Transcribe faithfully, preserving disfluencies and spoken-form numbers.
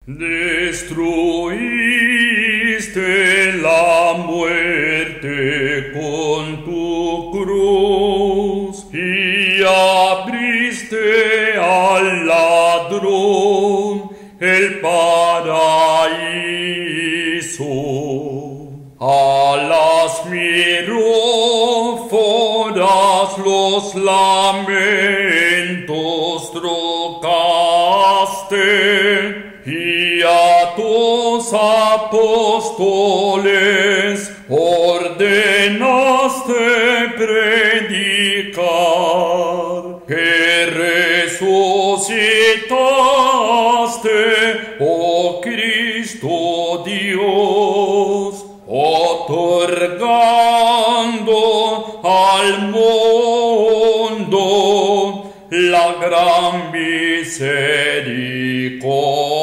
Destruiste la muerte con tu cruz y abriste al ladrón el paraíso. A las miróforas los lamentos trocaste, y a tus apóstoles ordenaste predicar que resucitaste, oh Cristo Dios, otorgando al mundo la gran misericordia.